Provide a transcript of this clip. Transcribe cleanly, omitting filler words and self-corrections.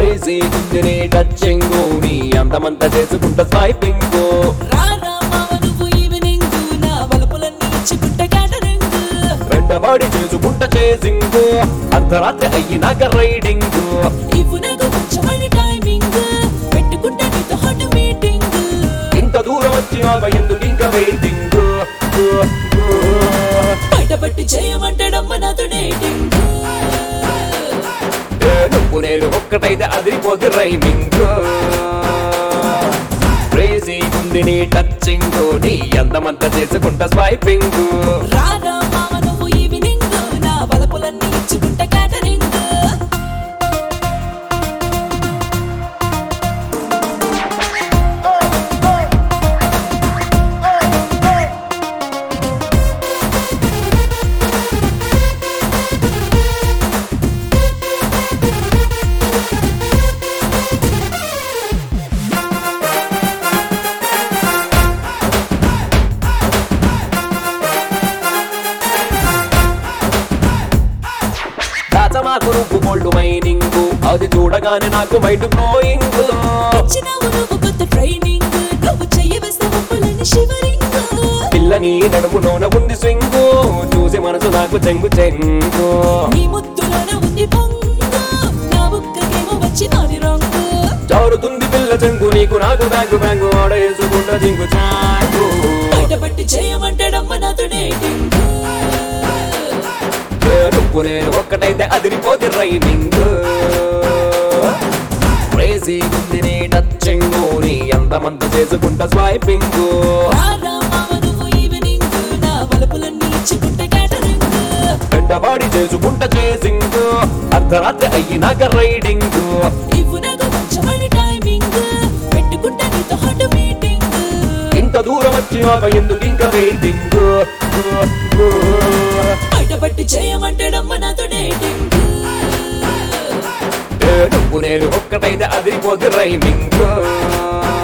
crazy గుందిని touching నీ అందమంతా చేసుకుంటా స్వైపింగ్ రారా మావ నువ్వు ఈవినింగ్ నా వలుపులన్నీ ఇచ్చుకుంటా క్యాటరింగ్ వెంటబడి చేసుకుంటా చేసింగ్ అర్ధరాత్రి అయ్యినాక రైడింగ్ ఇవ్వు నాకు కొంచెమని టైమింగ్ పెట్టుకుంటా నీతో హాట్ మీటింగ్ ఇంత దూరం వచ్చాక ఎందుకు ఇంకా వెయిటింగ్ బయటపట్టి చేయమంటాడమ్మ నాతో డేటింగ్ నువ్వు నేను ఒక్కటైతే అదిరిపోతే రైమింగ్ క్రేజీ గుందిని టచింగ్ నీ అందమంతా చేసుకుంటా స్వైపింగ్ రారా మావ నువ్వు ఈవినింగ్ నా వలుపులన్నీ ఇచ్చుకుంటా క్యాటరింగ్ మాకు నువ్వు గోల్డ్ మైనింగ్ అది చూడగానే నాకు మైండ్ బ్లోయింగ్ ఇచ్చినావు నువ్వు కొత్త ట్రైనింగ్ నువ్వు చెయ్యవేస్తే ఒప్పులని షివరింగ్ పిల్లని నడుములోన ఉంది స్వింగ్ చూసి మనసు నాకు చెంగు చెంగు నీ ముద్దులోన ఉంది పొంగు నా బుక్కకేమో వచ్చి నాది రంగు జారుతుంది పిల్ల చెంగు నీకు నాకు బ్యాంగు బ్యాంగు ఆడేసుకుంటా జింగు చాంగు బయటపట్టి చేయమంటాడమ్మ నాతో డేటింగ్ నువ్వు నేను ఒక్కటైతే అదిరిపోతే రైమింగ్ క్రేజీ గుందిని టచింగ్ నీ అందమంతా చేసుకుంటా స్వైపింగ్ రారా మావ నువ్వు ఈవినింగ్ నా వలుపులన్నీ ఇచ్చుకుంటా క్యాటరింగ్ వెంటబడి చేసుకుంటా చేసింగ్ అర్ధరాత్రి అయ్యినాక రైడింగ్ ఇవ్వు నాకు కొంచెమని టైమింగ్ పెట్టుకుంటా నీతో హాట్ మీటింగ్ ఇంత దూరం వచ్చాక ఎందుకు ఇంకా వెయిటింగ్ బయటపట్టి చేయమంటాడమ్మ నాతో డేటింగ్ నువ్వు నేను ఒక్కటైతే అదిరిపోతే రైమింగ్